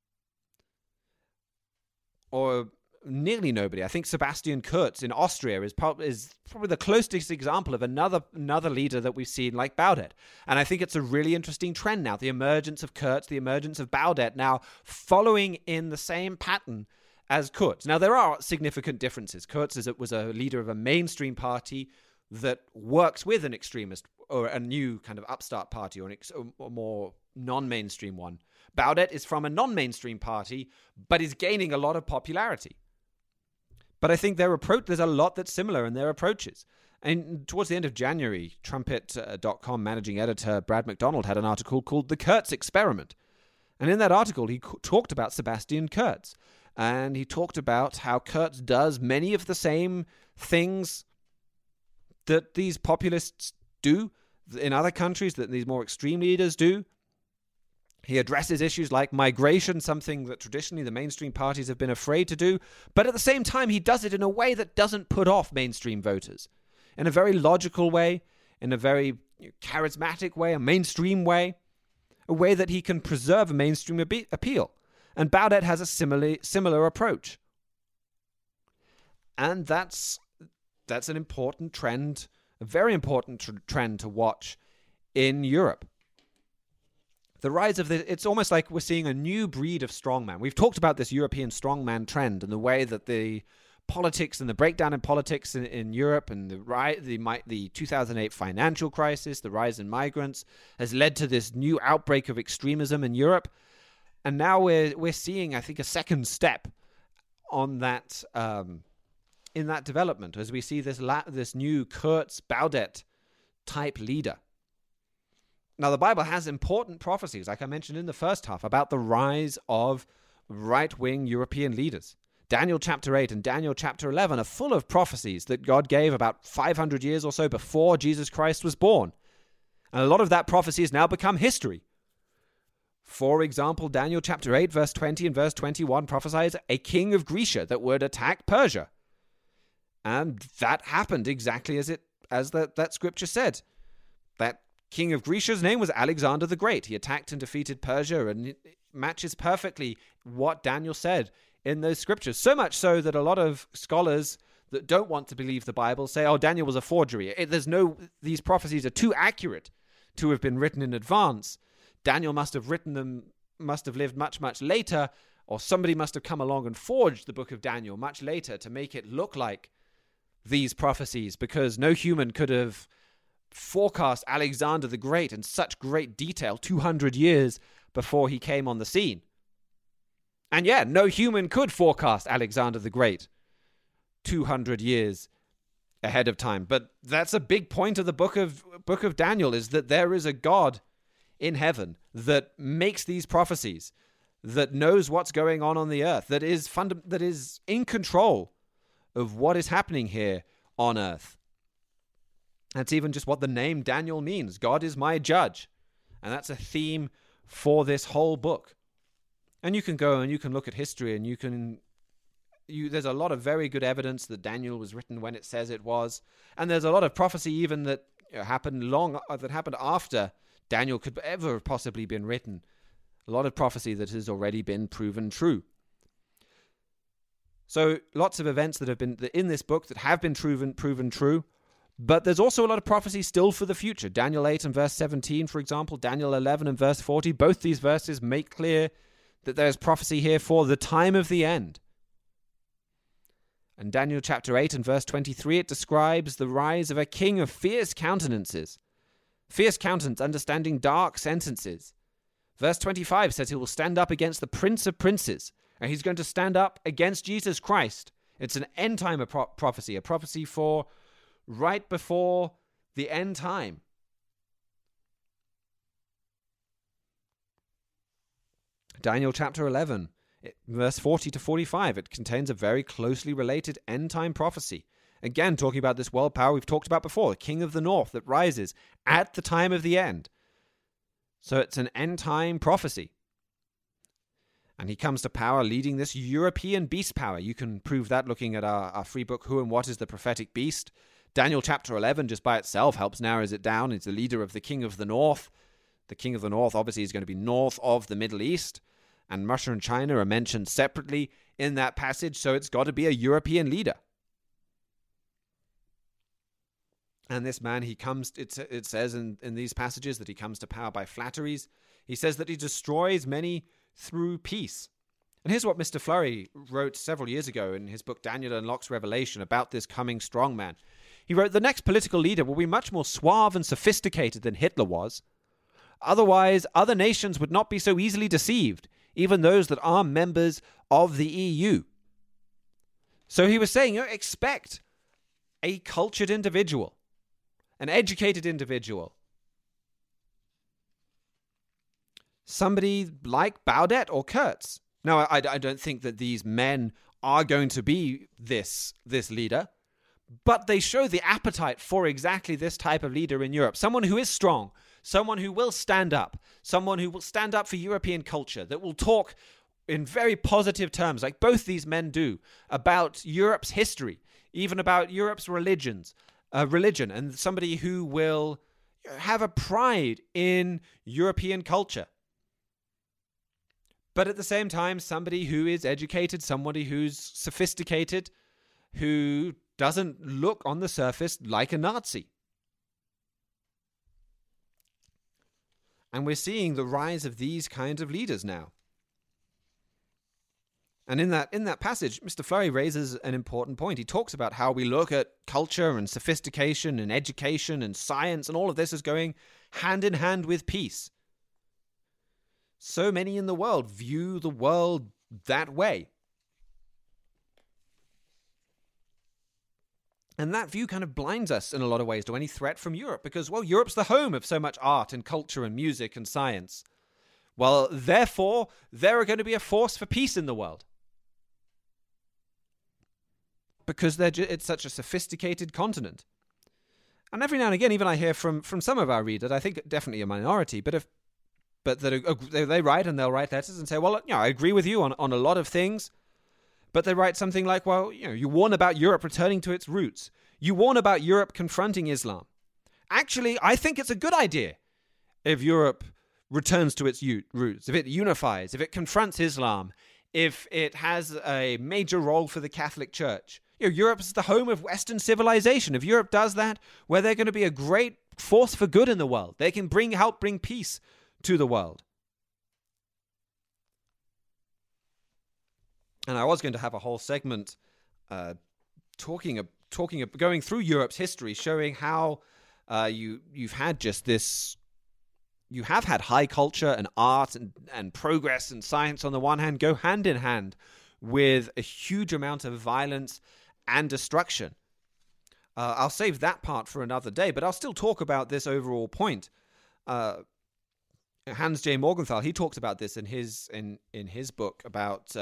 Speaker 5: Or nearly nobody. I think Sebastian Kurz in Austria is probably the closest example of another leader that we've seen like Baudet. And I think it's a really interesting trend now. The emergence of Kurz, the emergence of Baudet now following in the same pattern as Kurz. Now, there are significant differences. Kurz was a leader of a mainstream party that works with an extremist or a new kind of upstart party or a more non-mainstream one. Baudet is from a non-mainstream party, but is gaining a lot of popularity. But I think there's a lot that's similar in their approaches. And towards the end of January, Trumpet.com managing editor Brad McDonald had an article called The Kurz Experiment. And in that article, he talked about Sebastian Kurz. And he talked about how Kurz does many of the same things that these populists do in other countries, that these more extreme leaders do. He addresses issues like migration, something that traditionally the mainstream parties have been afraid to do. But at the same time, he does it in a way that doesn't put off mainstream voters. In a very logical way, in a very charismatic way, a mainstream way, a way that he can preserve a mainstream appeal. And Baudet has a similar approach. And that's an important trend, a very important trend to watch in Europe. The rise of it's almost like we're seeing a new breed of strongman. We've talked about this European strongman trend and the way that the politics and the breakdown in politics in Europe and the 2008 financial crisis, the rise in migrants, has led to this new outbreak of extremism in Europe. And now we're seeing, I think, a second step on that in that development as we see this new Kurz Baudet type leader. Now, the Bible has important prophecies, like I mentioned in the first half, about the rise of right-wing European leaders. Daniel chapter 8 and Daniel chapter 11 are full of prophecies that God gave about 500 years or so before Jesus Christ was born. And a lot of that prophecy has now become history. For example, Daniel chapter 8, verse 20 and verse 21 prophesies a king of Grecia that would attack Persia. And that happened exactly as that scripture said. That king of Grecia's name was Alexander the Great. He attacked and defeated Persia, and it matches perfectly what Daniel said in those scriptures. So much so that a lot of scholars that don't want to believe the Bible say, oh, Daniel was a forgery. These prophecies are too accurate to have been written in advance. Daniel must have written them, must have lived much, much later, or somebody must have come along and forged the book of Daniel much later to make it look like these prophecies, because no human could have forecast Alexander the Great in such great detail 200 years before he came on the scene. And yeah, no human could forecast Alexander the Great 200 years ahead of time. But that's a big point of the book of Daniel, is that there is a God in heaven that makes these prophecies, that knows what's going on the earth, that is in control of what is happening here on earth. That's even just what the name Daniel means. God is my judge. And that's a theme for this whole book. And you can go and you can look at history, and there's a lot of very good evidence that Daniel was written when it says it was. And there's a lot of prophecy even that happened after Daniel could ever have possibly been written. A lot of prophecy that has already been proven true. So lots of events that have been in this book that have been proven true, but there's also a lot of prophecy still for the future. Daniel 8 and verse 17, for example, Daniel 11 and verse 40, both these verses make clear that there's prophecy here for the time of the end. And Daniel chapter 8 and verse 23, it describes the rise of a king of fierce countenances. Fierce countenance, understanding dark sentences. Verse 25 says he will stand up against the Prince of Princes. And he's going to stand up against Jesus Christ. It's an end time prophecy, a prophecy for right before the end time. Daniel chapter 11, verse 40 to 45, it contains a very closely related end time prophecy. Again, talking about this world power we've talked about before, the king of the north that rises at the time of the end. So it's an end time prophecy. And he comes to power leading this European beast power. You can prove that looking at our free book, Who and What is the Prophetic Beast? Daniel chapter 11 just by itself helps narrows it down. It's the leader of the king of the north. The king of the north obviously is going to be north of the Middle East. And Russia and China are mentioned separately in that passage, so it's got to be a European leader. And this man, he comes, it says in these passages that he comes to power by flatteries. He says that he destroys many through peace. And here's what Mr. Flurry wrote several years ago in his book Daniel Unlocks Revelation about this coming strongman. He wrote, "The next political leader will be much more suave and sophisticated than Hitler was. Otherwise, other nations would not be so easily deceived, even those that are members of the EU." So he was saying, expect a cultured individual, an educated individual, somebody like Baudet or Kurtz. Now, I don't think that these men are going to be this leader, but they show the appetite for exactly this type of leader in Europe. Someone who is strong, someone who will stand up, someone who will stand up for European culture, that will talk in very positive terms, like both these men do, about Europe's history, even about Europe's religion, and somebody who will have a pride in European culture. But at the same time, somebody who is educated, somebody who's sophisticated, who doesn't look on the surface like a Nazi. And we're seeing the rise of these kinds of leaders now. And in that passage, Mr. Flurry raises an important point. He talks about how we look at culture and sophistication and education and science, and all of this is going hand in hand with peace. So many in the world view the world that way. And that view kind of blinds us in a lot of ways to any threat from Europe, because, well, Europe's the home of so much art and culture and music and science. Well, therefore, they're going to be a force for peace in the world. Because it's such a sophisticated continent. And every now and again, even I hear from some of our readers, I think definitely a minority, but they write and they'll write letters and say, well, I agree with you on a lot of things. But they write something like, well, you warn about Europe returning to its roots. You warn about Europe confronting Islam. Actually, I think it's a good idea if Europe returns to its roots, if it unifies, if it confronts Islam, if it has a major role for the Catholic Church. Europe is the home of Western civilization. If Europe does that, well, they're going to be a great force for good in the world. They can help bring peace to the world. And I was going to have a whole segment going through Europe's history, showing how you've had just this. You have had high culture and art and progress and science on the one hand go hand in hand with a huge amount of violence and destruction. I'll save that part for another day, but I'll still talk about this overall point. Hans J. Morgenthau, he talks about this in his book about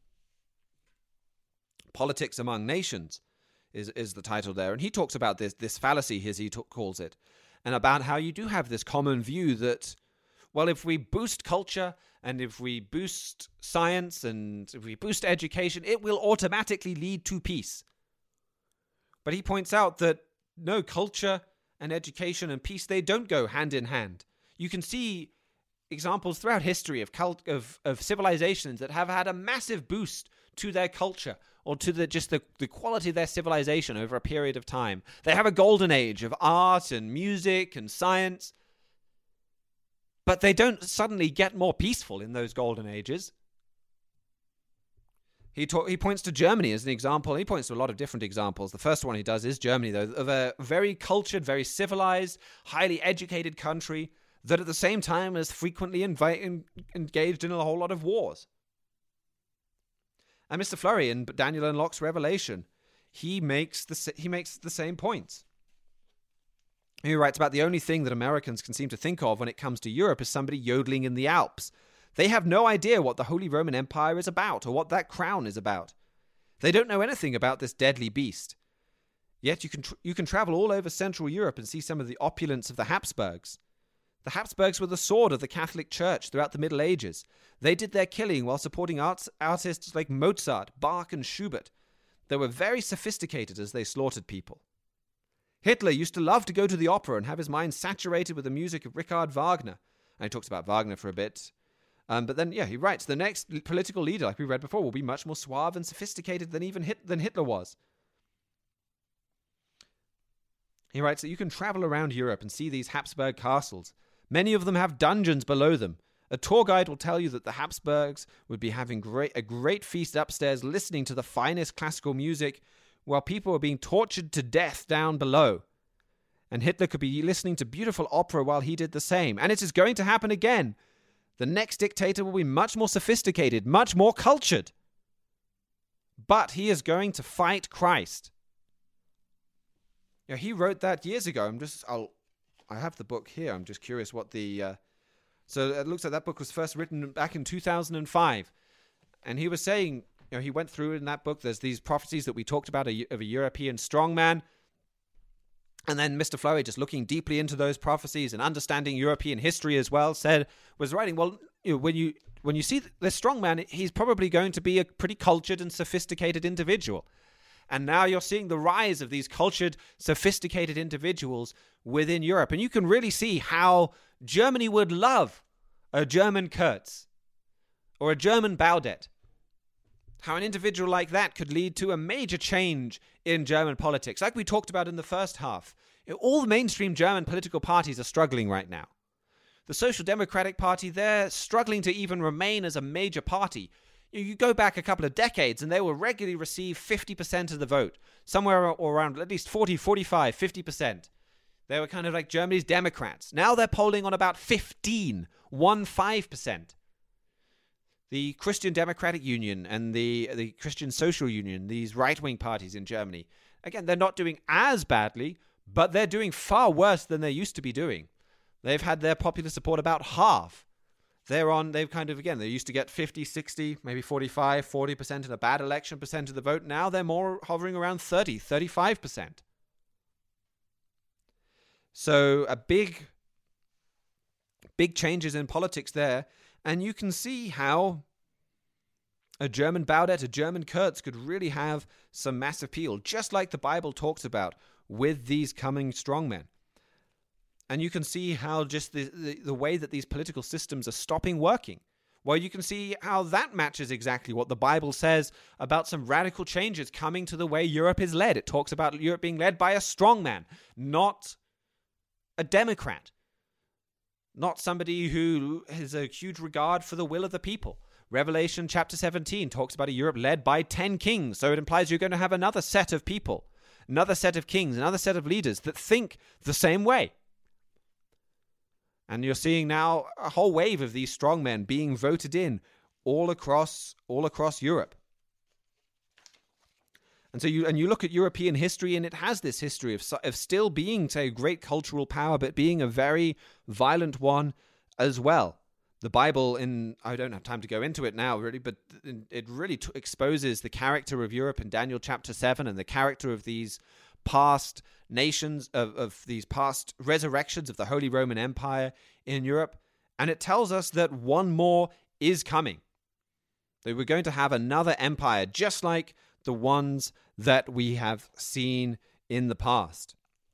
Speaker 5: Politics Among Nations, is the title there, and he talks about this fallacy, as he calls it, and about how you do have this common view that, well, if we boost culture and if we boost science and if we boost education, it will automatically lead to peace. But he points out that no, culture and education and peace, they don't go hand in hand. You can see examples throughout history of civilizations that have had a massive boost to their culture or to the quality of their civilization over a period of time. They have a golden age of art and music and science, but they don't suddenly get more peaceful in those golden ages. He points to Germany as an example. He points to a lot of different examples. The first one he does is Germany, though, of a very cultured, very civilized, highly educated country that at the same time is frequently engaged in a whole lot of wars. And Mr. Fleury in Daniel and Locke's Revelation, he makes the same points. He writes about the only thing that Americans can seem to think of when it comes to Europe is somebody yodeling in the Alps. They have no idea what the Holy Roman Empire is about or what that crown is about. They don't know anything about this deadly beast. Yet you can travel all over Central Europe and see some of the opulence of the Habsburgs. The Habsburgs were the sword of the Catholic Church throughout the Middle Ages. They did their killing while supporting artists like Mozart, Bach, and Schubert. They were very sophisticated as they slaughtered people. Hitler used to love to go to the opera and have his mind saturated with the music of Richard Wagner. And he talks about Wagner for a bit. But then, he writes, the next political leader, like we read before, will be much more suave and sophisticated than Hitler was. He writes that you can travel around Europe and see these Habsburg castles. Many of them have dungeons below them. A tour guide will tell you that the Habsburgs would be having a great feast upstairs, listening to the finest classical music, while people are being tortured to death down below. And Hitler could be listening to beautiful opera while he did the same. And it is going to happen again. The next dictator will be much more sophisticated, much more cultured. But he is going to fight Christ. He wrote that years ago. I have the book here. I'm just curious what the... So it looks like that book was first written back in 2005. And he was saying, he went through in that book, there's these prophecies that we talked about of a European strongman. And then Mr. Fleury, just looking deeply into those prophecies and understanding European history as well, was writing, well, when you see the strongman, he's probably going to be a pretty cultured and sophisticated individual. And now you're seeing the rise of these cultured, sophisticated individuals within Europe. And you can really see how Germany would love a German Kurz or a German Baudet. How an individual like that could lead to a major change in German politics. Like we talked about in the first half, all the mainstream German political parties are struggling right now. The Social Democratic Party, they're struggling to even remain as a major party. You go back a couple of decades and they will regularly receive 50% of the vote. Somewhere around at least 40, 45, 50%. They were kind of like Germany's Democrats. Now they're polling on about 15%. The Christian Democratic Union and the Christian Social Union, these right-wing parties in Germany, again, they're not doing as badly, but they're doing far worse than they used to be doing. They've had their popular support about half. They used to get 50, 60, maybe 45, 40% in a bad election percent of the vote. Now they're more hovering around 30, 35%. So a big changes in politics there. And you can see how a German Baudet, a German Kurz could really have some massive appeal, just like the Bible talks about with these coming strongmen. And you can see how just the way that these political systems are stopping working. Well, you can see how that matches exactly what the Bible says about some radical changes coming to the way Europe is led. It talks about Europe being led by a strongman, not a Democrat. not somebody who has a huge regard for the will of the people. Revelation chapter 17 talks about a Europe led by 10 kings. So it implies you're going to have another set of people, another set of kings, another set of leaders that think the same way. And you're seeing now a whole wave of these strongmen being voted in all across Europe. And so you look at European history, and it has this history of still being, say, a great cultural power, but being a very violent one as well. The Bible, I don't have time to go into it now, really, but it really exposes the character of Europe in Daniel chapter 7 and the character of these past nations, of these past resurrections of the Holy Roman Empire in Europe. And it tells us that one more is coming. That we're going to have another empire, just like the ones that we have seen in the past.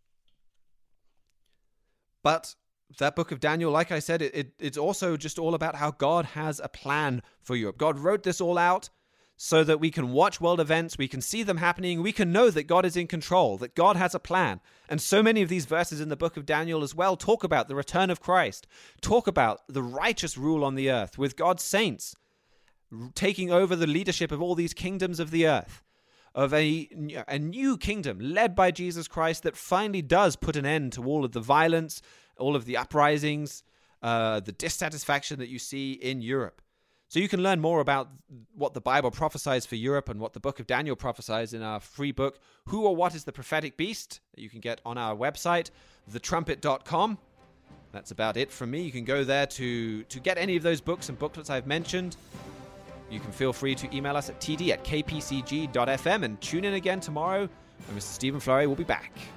Speaker 5: But that book of Daniel, like I said, it's also just all about how God has a plan for Europe. God wrote this all out so that we can watch world events, we can see them happening, we can know that God is in control, that God has a plan. And so many of these verses in the book of Daniel as well talk about the return of Christ, talk about the righteous rule on the earth with God's saints taking over the leadership of all these kingdoms of the earth, of a new kingdom led by Jesus Christ that finally does put an end to all of the violence, all of the uprisings, the dissatisfaction that you see in Europe. So you can learn more about what the Bible prophesies for Europe and what the book of Daniel prophesies in our free book, Who or What is the Prophetic Beast, that you can get on our website, thetrumpet.com. That's about it from me. You can go there to get any of those books and booklets I've mentioned. You can feel free to email us at td@kpcg.fm and tune in again tomorrow when Mr. Stephen Flurry will be back.